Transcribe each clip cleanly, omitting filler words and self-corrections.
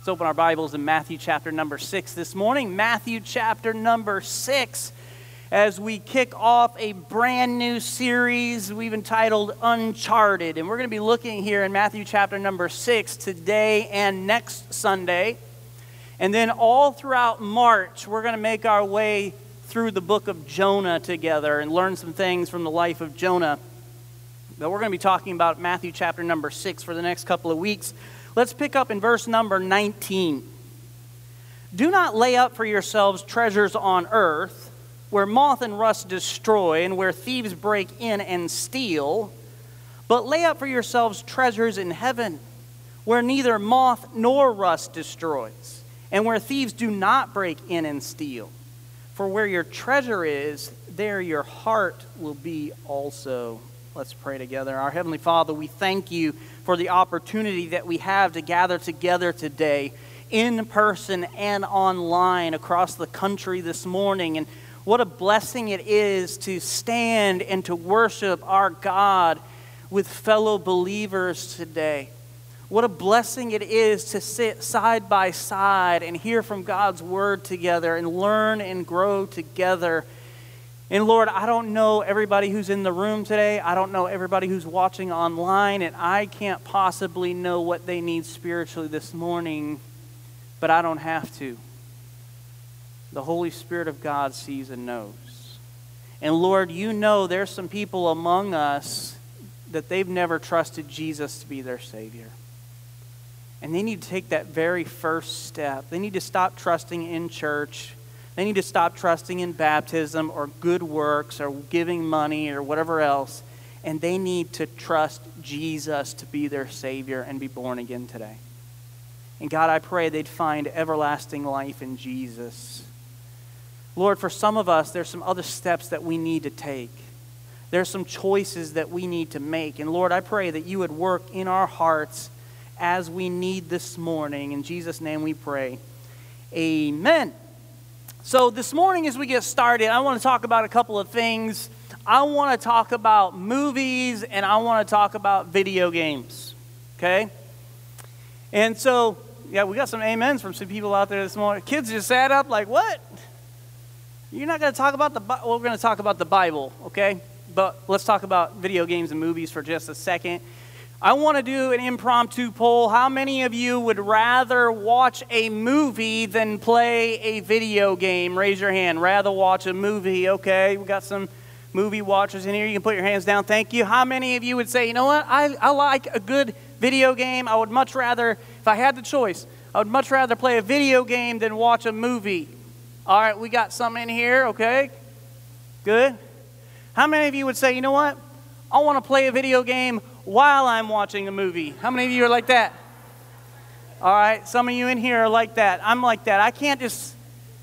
Let's open our Bibles in Matthew chapter number 6 this morning. Matthew chapter number 6, as we kick off a brand new series we've entitled Uncharted. And we're going to be looking here in Matthew chapter number 6 today and next Sunday. And then all throughout March, we're going to make our way through the book of Jonah together and learn some things from the life of Jonah. But we're going to be talking about Matthew chapter number 6 for the next couple of weeks. Let's pick up in verse number 19. Do not lay up for yourselves treasures on earth, where moth and rust destroy, and where thieves break in and steal. But lay up for yourselves treasures in heaven, where neither moth nor rust destroys, and where thieves do not break in and steal. For where your treasure is, there your heart will be also. Let's pray together. Our Heavenly Father, we thank you for the opportunity that we have to gather together today in person and online across the country this morning. And what a blessing it is to stand and to worship our God with fellow believers today. What a blessing it is to sit side by side and hear from God's word together and learn and grow together. And Lord, I don't know everybody who's in the room today. I don't know everybody who's watching online, and I can't possibly know what they need spiritually this morning, but I don't have to. The Holy Spirit of God sees and knows. And Lord, you know there's some people among us that they've never trusted Jesus to be their Savior. And they need to take that very first step. They need to stop trusting in church. They need to stop trusting in baptism or good works or giving money or whatever else. And they need to trust Jesus to be their Savior and be born again today. And God, I pray they'd find everlasting life in Jesus. Lord, for some of us, there's some other steps that we need to take. There's some choices that we need to make. And Lord, I pray that you would work in our hearts as we need this morning. In Jesus' name we pray. Amen. So this morning as we get started, I want to talk about a couple of things. I want to talk about movies and I want to talk about video games, okay? And so, yeah, we got some amens from some people out there this morning. Kids just sat up like, what? You're not going to talk about the Bible? Well, we're going to talk about the Bible, okay? But let's talk about video games and movies for just a second. I want to do an impromptu poll. How many of you would rather watch a movie than play a video game? Raise your hand. Rather watch a movie. Okay, we got some movie watchers in here. You can put your hands down. Thank you. How many of you would say, you know what? I like a good video game. I would much rather, if I had the choice, I would much rather play a video game than watch a movie. All right, we got some in here. Okay, good. How many of you would say, you know what? I want to play a video game while I'm watching a movie? How many of you are like that? All right, some of you in here are like that. I'm like that. I can't just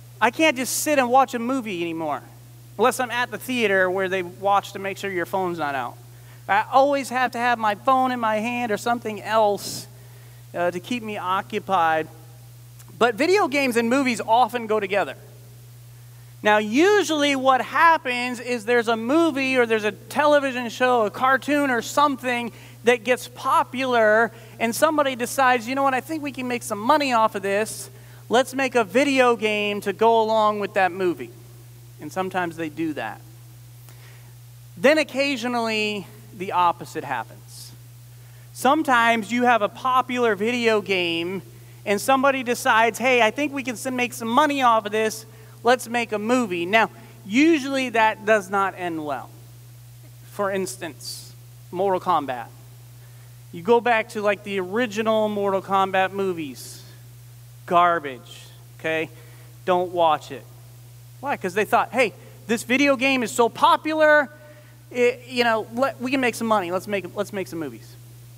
sit and watch a movie anymore, unless I'm at the theater where they watch to make sure your phone's not out. I always have to have my phone in my hand or something else to keep me occupied. But video games and movies often go together. Now, usually what happens is there's a movie or there's a television show, a cartoon or something that gets popular and somebody decides, you know what, I think we can make some money off of this. Let's make a video game to go along with that movie. And sometimes they do that. Then occasionally the opposite happens. Sometimes you have a popular video game and somebody decides, hey, I think we can make some money off of this. Let's make a movie. Now, usually that does not end well. For instance, Mortal Kombat. You go back to like the original Mortal Kombat movies. Garbage, okay? Don't watch it. Why? Because they thought, hey, this video game is so popular, we can make some money. Let's make some movies.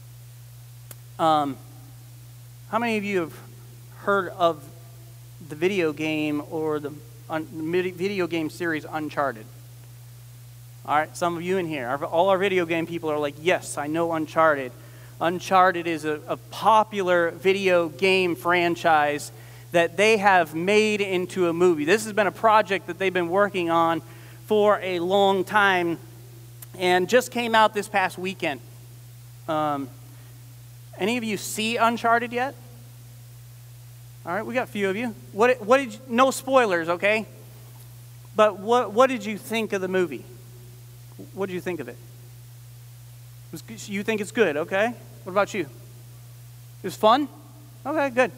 How many of you have heard of the video game or the video game series Uncharted? All right, some of you in here, all our video game people are like, yes, I know Uncharted. Uncharted is a popular video game franchise that they have made into a movie. This has been a project that they've been working on for a long time and just came out this past weekend. Any of you see Uncharted yet? All right, we got a few of you. What did you, no spoilers, okay? But what did you think of the movie? What did you think of it? You think it's good, okay? What about you? It was fun? Okay, good.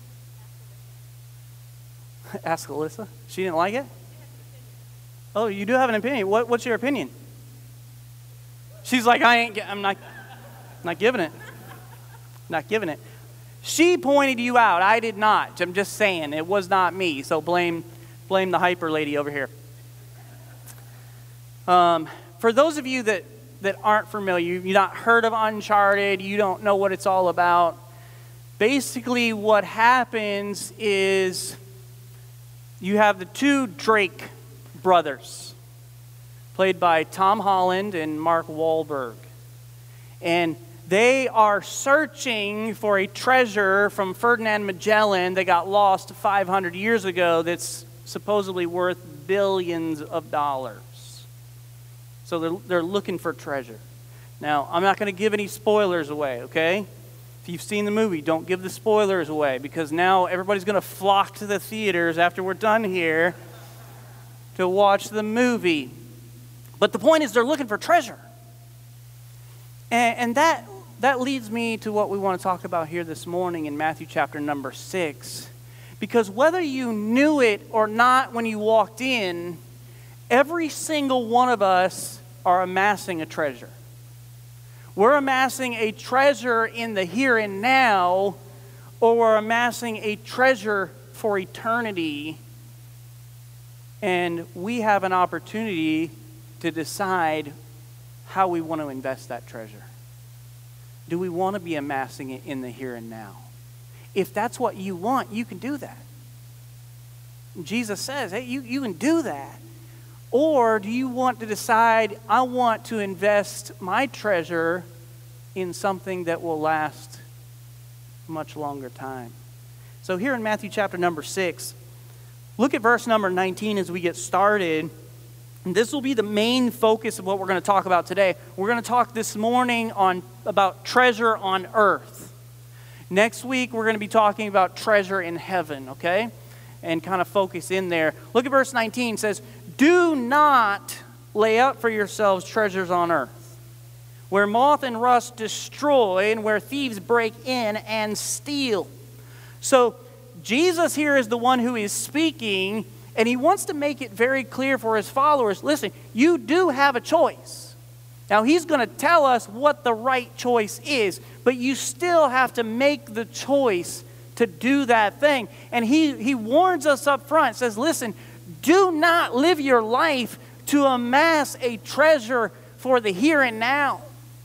Ask Alyssa. She didn't like it? Oh, you do have an opinion. What's your opinion? She's like, I'm not giving it. Not giving it. She pointed you out. I did not. I'm just saying, it was not me. So blame the hyper lady over here. For those of you that aren't familiar, you've not heard of Uncharted, you don't know what it's all about. Basically, what happens is you have the two Drake brothers, played by Tom Holland and Mark Wahlberg. And they are searching for a treasure from Ferdinand Magellan that got lost 500 years ago that's supposedly worth billions of dollars. So they're looking for treasure. Now, I'm not going to give any spoilers away, okay? If you've seen the movie, don't give the spoilers away, because now everybody's going to flock to the theaters after we're done here to watch the movie. But the point is, they're looking for treasure. And that leads me to what we want to talk about here this morning in Matthew chapter number 6. Because whether you knew it or not when you walked in, every single one of us are amassing a treasure. We're amassing a treasure in the here and now, or we're amassing a treasure for eternity. And we have an opportunity to decide how we want to invest that treasure. Do we want to be amassing it in the here and now? If that's what you want, you can do that. Jesus says, hey, you can do that. Or do you want to decide, I want to invest my treasure in something that will last much longer time? So here in Matthew chapter number 6, look at verse number 19 as we get started. And this will be the main focus of what we're going to talk about today. We're going to talk this morning about treasure on earth. Next week, we're going to be talking about treasure in heaven, okay? And kind of focus in there. Look at verse 19. It says, do not lay up for yourselves treasures on earth, where moth and rust destroy and where thieves break in and steal. So Jesus here is the one who is speaking, and he wants to make it very clear for his followers, listen, you do have a choice. Now, he's going to tell us what the right choice is, but you still have to make the choice to do that thing. And he warns us up front, says, listen, do not live your life to amass a treasure for the here and now.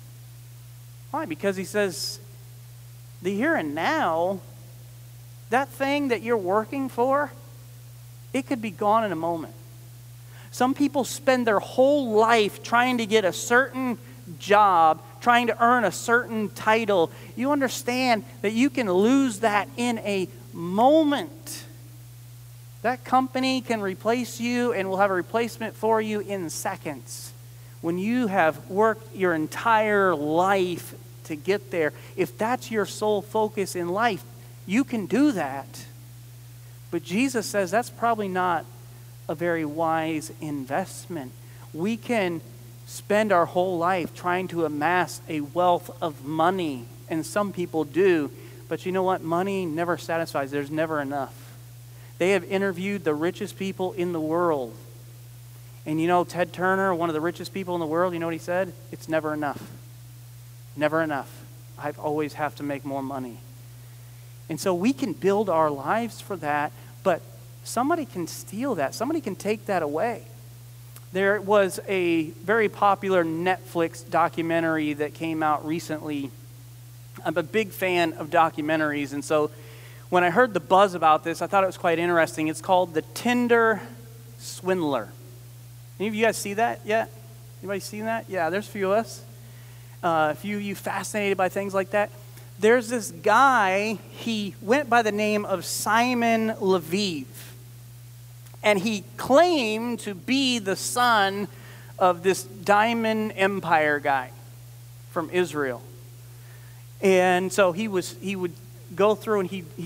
Why? Because he says, the here and now, that thing that you're working for, it could be gone in a moment. Some people spend their whole life trying to get a certain job, trying to earn a certain title. You understand that you can lose that in a moment. That company can replace you and will have a replacement for you in seconds. When you have worked your entire life to get there, if that's your sole focus in life, you can do that. But Jesus says that's probably not a very wise investment. We can spend our whole life trying to amass a wealth of money, and some people do. But you know what? Money never satisfies. There's never enough. They have interviewed the richest people in the world. And you know, Ted Turner, one of the richest people in the world, you know what he said? It's never enough. Never enough. I always have to make more money. And so we can build our lives for that, but somebody can steal that. Somebody can take that away. There was a very popular Netflix documentary that came out recently. I'm a big fan of documentaries, and so when I heard the buzz about this, I thought it was quite interesting. It's called The Tinder Swindler. Any of you guys see that yet? Anybody seen that? Yeah, there's a few of us. A few of you fascinated by things like that. There's this guy, he went by the name of Simon Leviev. And he claimed to be the son of this Diamond Empire guy from Israel. And so he would go through and he'd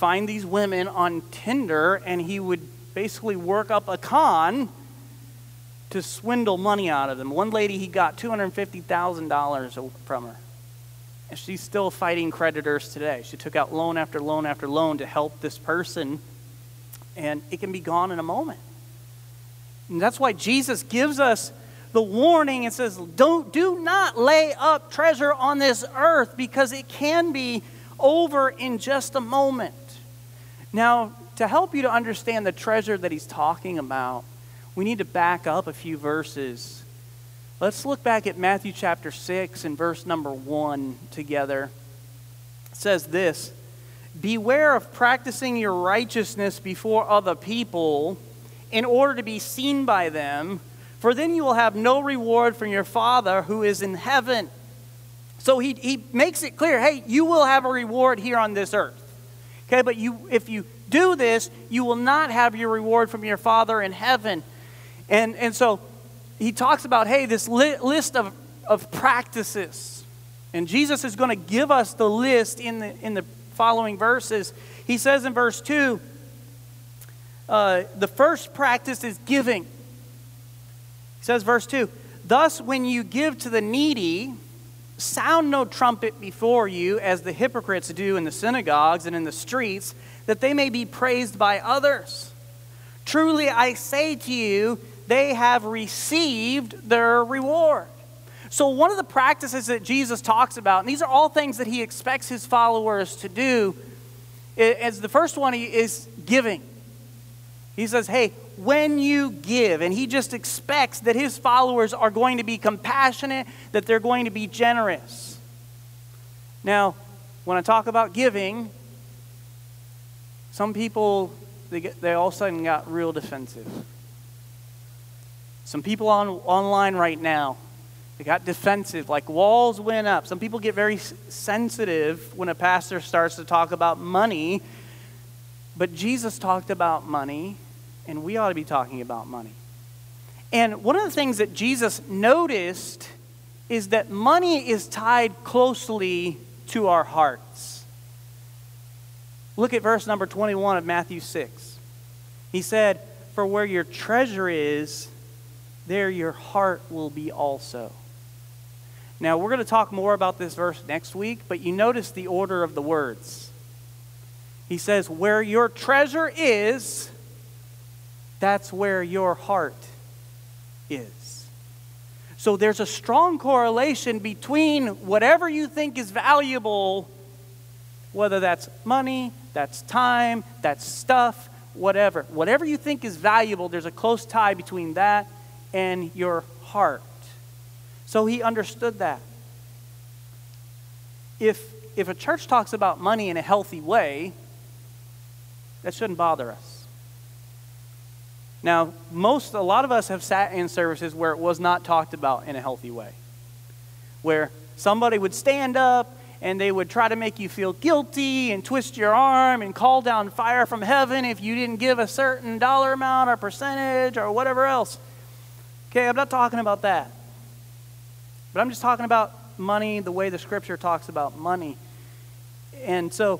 find these women on Tinder, and he would basically work up a con to swindle money out of them. One lady, he got $250,000 from her. And she's still fighting creditors today. She took out loan after loan after loan to help this person, and it can be gone in a moment. And that's why Jesus gives us the warning and says, do not lay up treasure on this earth, because it can be over in just a moment. Now, to help you to understand the treasure that he's talking about, we need to back up a few verses. Let's look back at Matthew chapter 6 and verse number 1 together. It says this, "Beware of practicing your righteousness before other people in order to be seen by them, for then you will have no reward from your Father who is in heaven." So he makes it clear, hey, you will have a reward here on this earth. Okay, but if you do this, you will not have your reward from your Father in heaven. And so he talks about, hey, this list of practices. And Jesus is going to give us the list in the following verses. He says in verse 2, the first practice is giving. He says, verse 2, "Thus when you give to the needy, sound no trumpet before you, as the hypocrites do in the synagogues and in the streets, that they may be praised by others. Truly I say to you, they have received their reward." So one of the practices that Jesus talks about, and these are all things that he expects his followers to do, as the first one is giving. He says, hey, when you give, and he just expects that his followers are going to be compassionate, that they're going to be generous. Now, when I talk about giving, some people, they all of a sudden got real defensive. Some people online right now, they got defensive, like walls went up. Some people get very sensitive when a pastor starts to talk about money. But Jesus talked about money, and we ought to be talking about money. And one of the things that Jesus noticed is that money is tied closely to our hearts. Look at verse number 21 of Matthew 6. He said, "For where your treasure is, there your heart will be also." Now, we're going to talk more about this verse next week, but you notice the order of the words. He says, where your treasure is, that's where your heart is. So there's a strong correlation between whatever you think is valuable, whether that's money, that's time, that's stuff, whatever. Whatever you think is valuable, there's a close tie between that and your heart. So he understood that. If a church talks about money in a healthy way, that shouldn't bother us. Now, a lot of us have sat in services where it was not talked about in a healthy way. Where somebody would stand up and they would try to make you feel guilty and twist your arm and call down fire from heaven if you didn't give a certain dollar amount or percentage or whatever else. Okay, I'm not talking about that. But I'm just talking about money the way the scripture talks about money. And so,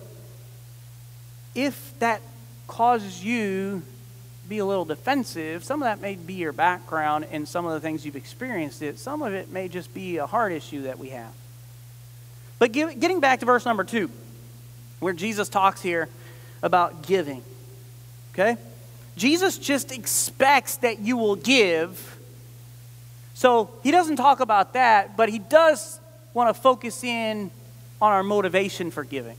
if that causes you to be a little defensive, some of that may be your background and some of the things you've experienced it. Some of it may just be a heart issue that we have. But getting back to verse number 2, where Jesus talks here about giving. Okay? Jesus just expects that you will give. So he doesn't talk about that, but he does want to focus in on our motivation for giving.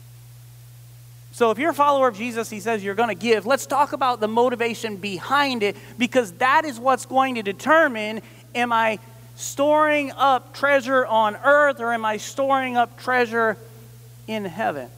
So if you're a follower of Jesus, he says you're going to give. Let's talk about the motivation behind it, because that is what's going to determine, am I storing up treasure on earth or am I storing up treasure in heaven?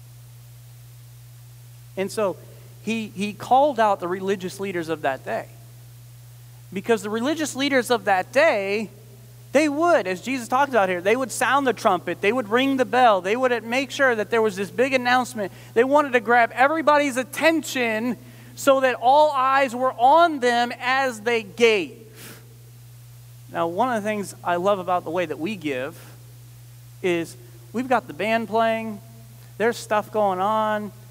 And so he called out the religious leaders of that day. Because the religious leaders of that day, they would, as Jesus talked about here, they would sound the trumpet, they would ring the bell, they would make sure that there was this big announcement. They wanted to grab everybody's attention so that all eyes were on them as they gave. Now, one of the things I love about the way that we give is we've got the band playing, there's stuff going on,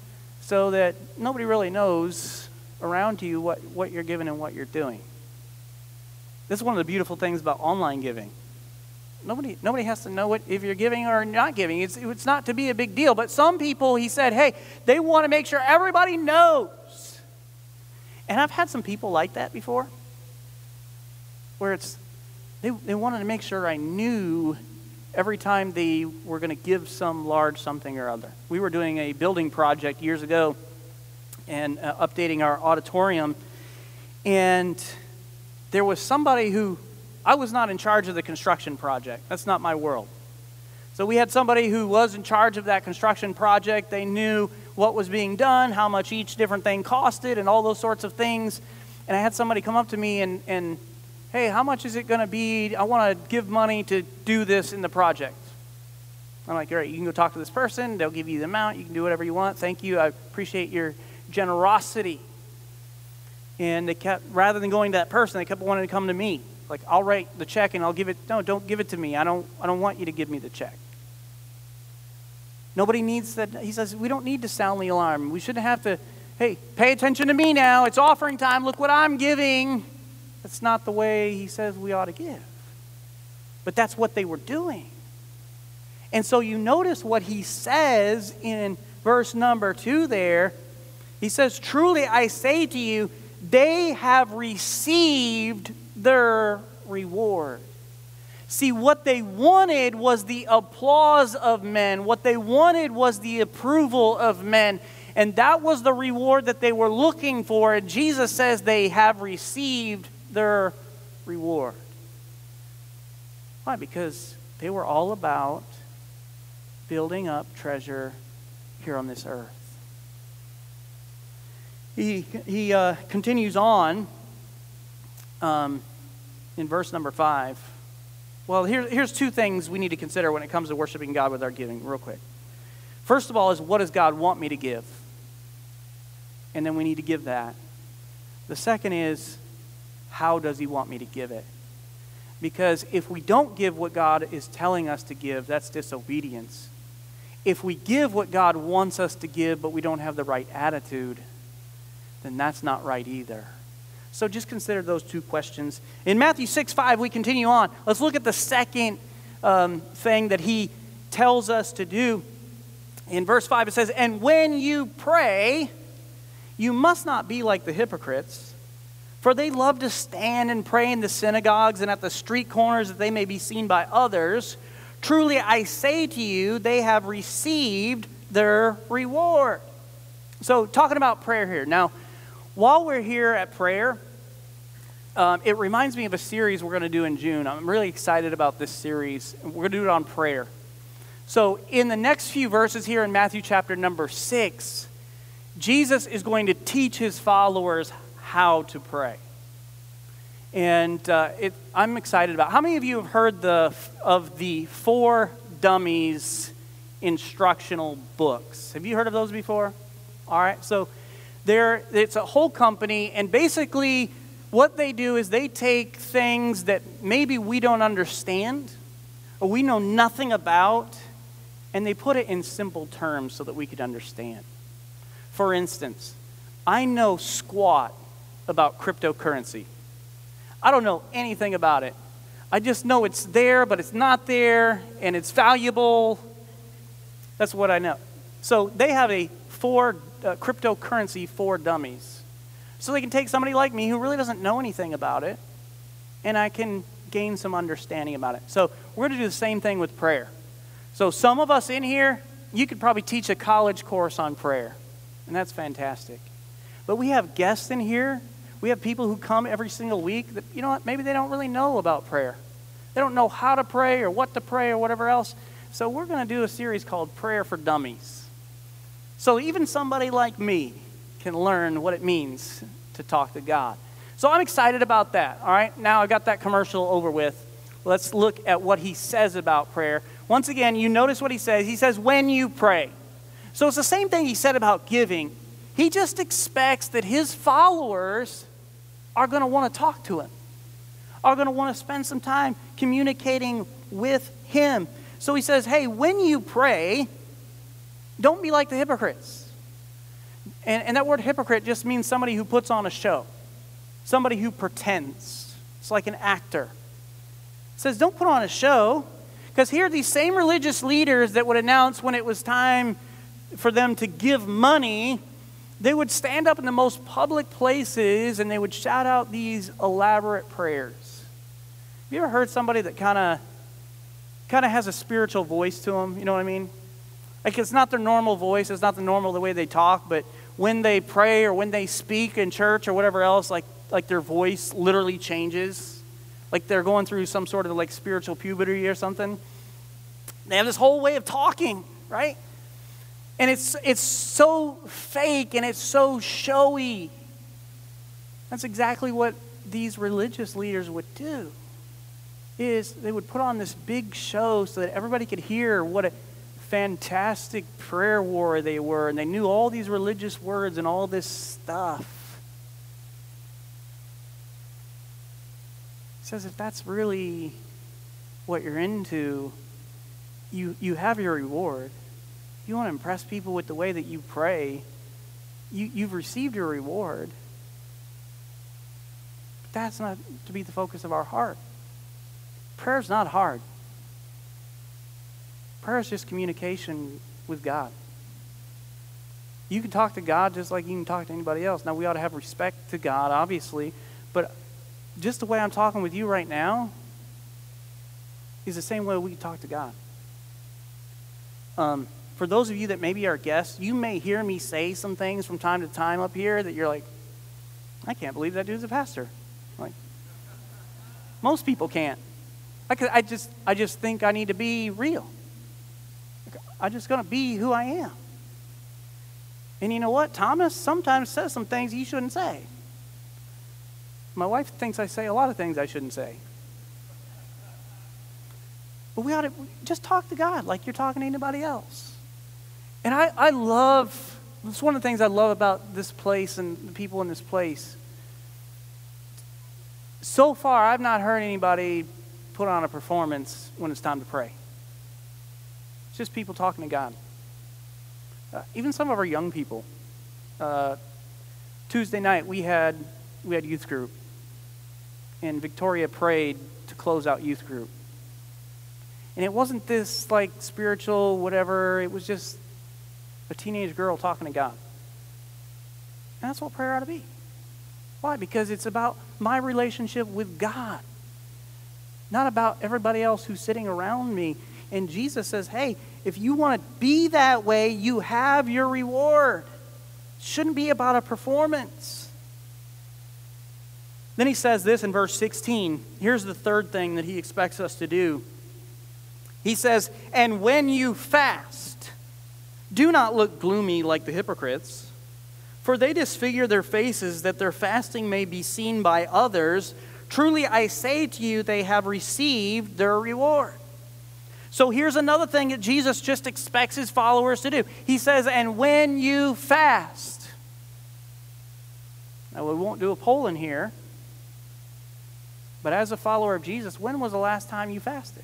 so that nobody really knows around you what you're giving and what you're doing. This is one of the beautiful things about online giving. Nobody has to know if you're giving or not giving. It's not to be a big deal. But some people, he said, hey, they want to make sure everybody knows. And I've had some people like that before, where they wanted to make sure I knew every time they were going to give some large something or other. We were doing a building project years ago and updating our auditorium. And there was somebody who, I was not in charge of the construction project. That's not my world. So we had somebody who was in charge of that construction project. They knew what was being done, how much each different thing costed, and all those sorts of things. And I had somebody come up to me and hey, how much is it going to be? I want to give money to do this in the project. I'm like, all right, you can go talk to this person. They'll give you the amount. You can do whatever you want. Thank you. I appreciate your generosity. And they kept, rather than going to that person, they kept wanting to come to me. Like, I'll write the check and I'll give it. No, don't give it to me. I don't want you to give me the check. Nobody needs that. He says, we don't need to sound the alarm. We shouldn't have to, hey, pay attention to me now. It's offering time. Look what I'm giving. That's not the way he says we ought to give. But that's what they were doing. And so you notice what he says in verse number 2 there. He says, truly I say to you, they have received their reward. See, what they wanted was the applause of men. What they wanted was the approval of men. And that was the reward that they were looking for. And Jesus says they have received their reward. Why? Because they were all about building up treasure here on this earth. He continues on in verse number 5. Well, here's two things we need to consider when it comes to worshiping God with our giving, real quick. First of all is, what does God want me to give? And then we need to give that. The second is, how does he want me to give it? Because if we don't give what God is telling us to give, that's disobedience. If we give what God wants us to give, but we don't have the right attitude, then that's not right either. So just consider those two questions. In Matthew 6:5, we continue on. Let's look at the second thing that he tells us to do. In verse 5, it says, and when you pray, you must not be like the hypocrites, for they love to stand and pray in the synagogues and at the street corners that they may be seen by others. Truly I say to you, they have received their reward. So talking about prayer here. Now, while we're here at prayer, it reminds me of a series we're going to do in June. I'm really excited about this series. We're going to do it on prayer. So in the next few verses here in Matthew chapter number 6, Jesus is going to teach his followers how to pray. And I'm excited about it. How many of you have heard of the 4 Dummies instructional books? Have you heard of those before? All right, so it's a whole company, and basically what they do is they take things that maybe we don't understand or we know nothing about, and they put it in simple terms so that we could understand. For instance, I know squat about cryptocurrency. I don't know anything about it. I just know it's there, but it's not there, and it's valuable. That's what I know. So they have a cryptocurrency for dummies. So they can take somebody like me who really doesn't know anything about it, and I can gain some understanding about it. So we're going to do the same thing with prayer. So some of us in here, you could probably teach a college course on prayer, and that's fantastic. But we have guests in here. We have people who come every single week that, you know what, maybe they don't really know about prayer. They don't know how to pray or what to pray or whatever else. So we're going to do a series called Prayer for Dummies. So even somebody like me can learn what it means to talk to God. So I'm excited about that, all right? Now I've got that commercial over with. Let's look at what he says about prayer. Once again, you notice what he says. He says, when you pray. So it's the same thing he said about giving. He just expects that his followers are going to want to talk to him, are going to want to spend some time communicating with him. So he says, hey, when you pray, don't be like the hypocrites. And that word hypocrite just means somebody who puts on a show, somebody who pretends. It's like an actor. It says, don't put on a show, because here are these same religious leaders that would announce when it was time for them to give money. They would stand up in the most public places and they would shout out these elaborate prayers. Have you ever heard somebody that kind of has a spiritual voice to them? You know what I mean? Like, it's not their normal voice, it's not the way they talk, but when they pray or when they speak in church or whatever else, like their voice literally changes. Like they're going through some sort of like spiritual puberty or something. They have this whole way of talking, right? And it's so fake and it's so showy. That's exactly what these religious leaders would do. Is they would put on this big show so that everybody could hear what a fantastic prayer warrior they were, and they knew all these religious words and all this stuff. It says if that's really what you're into, you have your reward. You want to impress people with the way that you pray, you've received your reward. But that's not to be the focus of our heart. Prayer is not hard. Prayer is just communication with God. You can talk to God just like you can talk to anybody else. Now, we ought to have respect to God, obviously, but just the way I'm talking with you right now is the same way we can talk to God. For those of you that maybe are guests, you may hear me say some things from time to time up here that you're like, I can't believe that dude's a pastor. Like, most people can't. I just think I need to be real. I'm just going to be who I am. And you know what? Thomas sometimes says some things he shouldn't say. My wife thinks I say a lot of things I shouldn't say. But we ought to just talk to God like you're talking to anybody else. And I love, it's one of the things I love about this place and the people in this place. So far, I've not heard anybody put on a performance when it's time to pray. It's just people talking to God. Even some of our young people. Tuesday night, we had youth group. And Victoria prayed to close out youth group. And it wasn't this like spiritual whatever. It was just a teenage girl talking to God. And that's what prayer ought to be. Why? Because it's about my relationship with God. Not about everybody else who's sitting around me. And Jesus says, hey, if you want to be that way, you have your reward. It shouldn't be about a performance. Then he says this in verse 16. Here's the third thing that he expects us to do. He says, and when you fast, do not look gloomy like the hypocrites, for they disfigure their faces that their fasting may be seen by others. Truly I say to you, they have received their reward. So here's another thing that Jesus just expects his followers to do. He says, and when you fast. Now we won't do a poll in here, but as a follower of Jesus, when was the last time you fasted?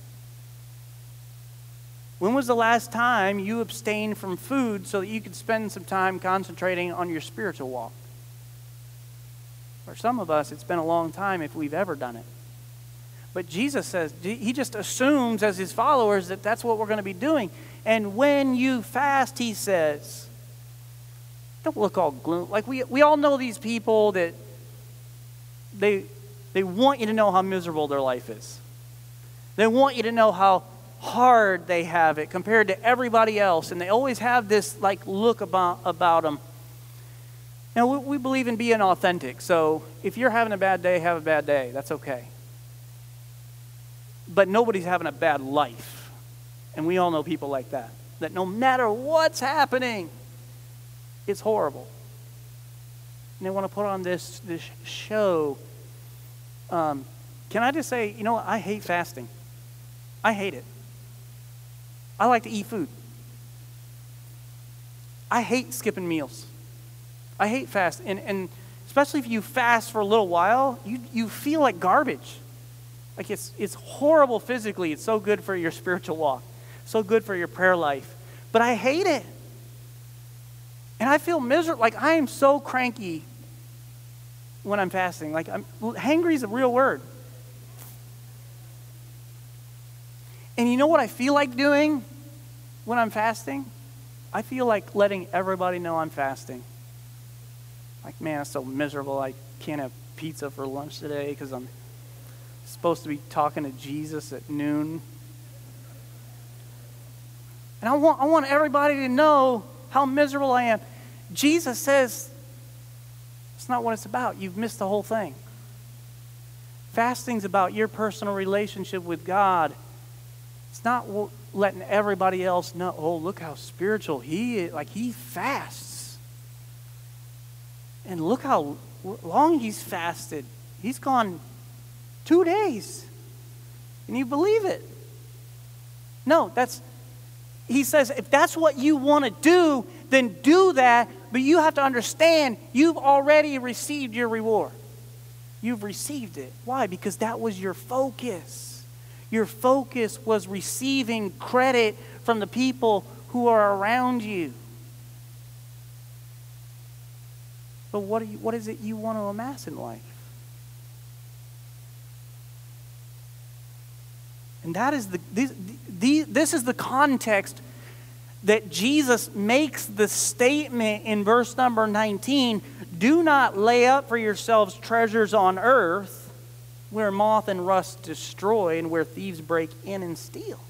When was the last time you abstained from food so that you could spend some time concentrating on your spiritual walk? For some of us, it's been a long time if we've ever done it. But Jesus says, he just assumes as his followers that that's what we're going to be doing. And when you fast, he says, don't look all gloom. Like we all know these people that they want you to know how miserable their life is. They want you to know how hard they have it compared to everybody else. And they always have this like look about them. Now, we believe in being authentic. So if you're having a bad day, have a bad day. That's okay. But nobody's having a bad life. And we all know people like that. That no matter what's happening, it's horrible. And they want to put on this show. Can I just say, you know what? I hate fasting. I hate it. I like to eat food. I hate skipping meals. I hate fast. And especially if you fast for a little while, you feel like garbage. Like it's horrible physically. It's so good for your spiritual walk. So good for your prayer life. But I hate it. And I feel miserable. Like, I am so cranky when I'm fasting. Like, hangry is a real word. And you know what I feel like doing when I'm fasting? I feel like letting everybody know I'm fasting. Like, man, I'm so miserable. I can't have pizza for lunch today because I'm supposed to be talking to Jesus at noon. And I want everybody to know how miserable I am. Jesus says, it's not what it's about. You've missed the whole thing. Fasting's about your personal relationship with God. It's not letting everybody else know, oh, look how spiritual he is. Like, he fasts. And look how long he's fasted. He's gone 2 days. Can you believe it? No, he says, if that's what you want to do, then do that. But you have to understand, you've already received your reward. You've received it. Why? Because that was your focus. Your focus was receiving credit from the people who are around you. But what is it you want to amass in life? And that is this is the context that Jesus makes the statement in verse number 19, do not lay up for yourselves treasures on earth where moth and rust destroy and where thieves break in and steal.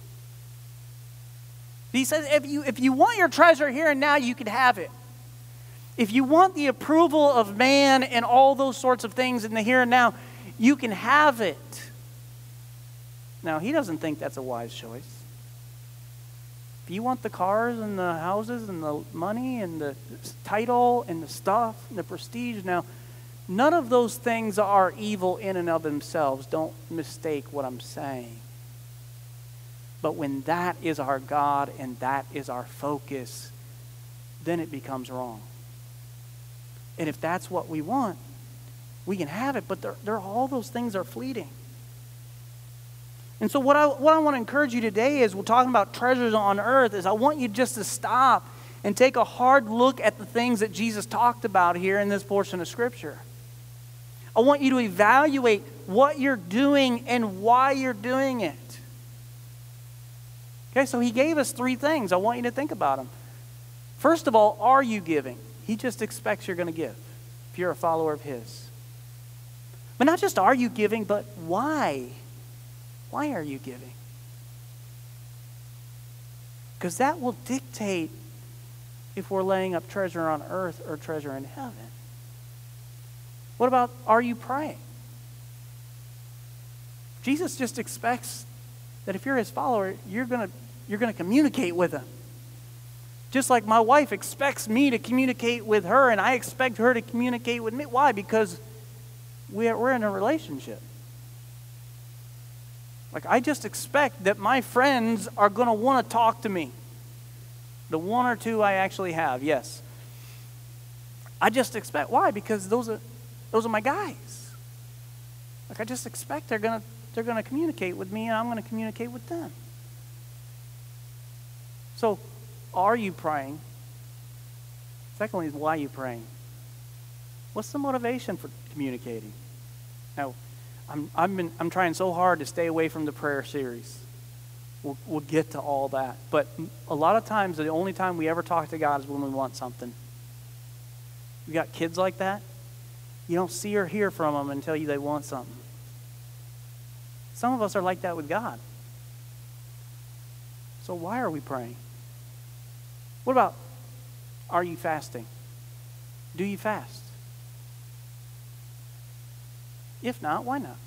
He says if you want your treasure here and now, you can have it. If you want the approval of man and all those sorts of things in the here and now, you can have it. Now, he doesn't think that's a wise choice. If you want the cars and the houses and the money and the title and the stuff and the prestige, now, none of those things are evil in and of themselves. Don't mistake what I'm saying. But when that is our God and that is our focus, then it becomes wrong. And if that's what we want, we can have it, but all those things are fleeting. And so what I want to encourage you today is, we're talking about treasures on earth, is I want you just to stop and take a hard look at the things that Jesus talked about here in this portion of Scripture. I want you to evaluate what you're doing and why you're doing it. Okay, so he gave us 3 things. I want you to think about them. First of all, are you giving? He just expects you're going to give if you're a follower of his. But not just are you giving, but why? Why are you giving? Because that will dictate if we're laying up treasure on earth or treasure in heaven. What about, are you praying? Jesus just expects that if you're his follower, you're going to communicate with him. Just like my wife expects me to communicate with her, and I expect her to communicate with me. Why? Because we're in a relationship. Like, I just expect that my friends are going to want to talk to me. The 1 or 2 I actually have, yes. I just expect. Why? Because those are my guys. Like, I just expect they're going to communicate with me, and I'm going to communicate with them. So, are you praying? Secondly, is why are you praying? What's the motivation for communicating? Now, I'm trying so hard to stay away from the prayer series. We'll get to all that. But a lot of times, the only time we ever talk to God is when we want something. You got kids like that? You don't see or hear from them until they want something. Some of us are like that with God. So why are we praying? What about, are you fasting? Do you fast? If not, why not?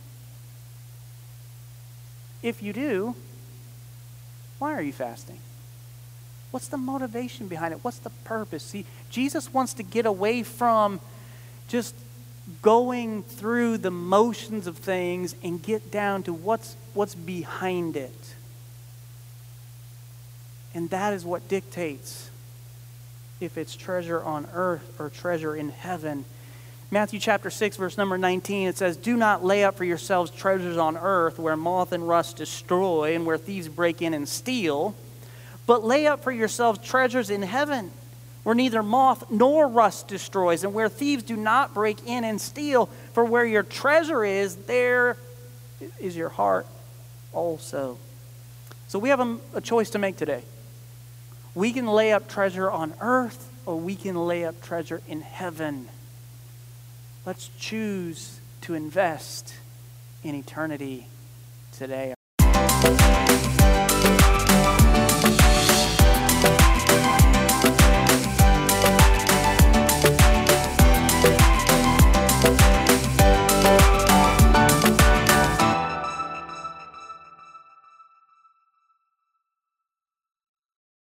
If you do, why are you fasting? What's the motivation behind it? What's the purpose? See, Jesus wants to get away from just going through the motions of things and get down to what's behind it. And that is what dictates if it's treasure on earth or treasure in heaven. Matthew chapter 6, verse number 19, it says, do not lay up for yourselves treasures on earth where moth and rust destroy and where thieves break in and steal, but lay up for yourselves treasures in heaven where neither moth nor rust destroys, and where thieves do not break in and steal. For where your treasure is, there is your heart also. So we have a choice to make today. We can lay up treasure on earth, or we can lay up treasure in heaven. Let's choose to invest in eternity today.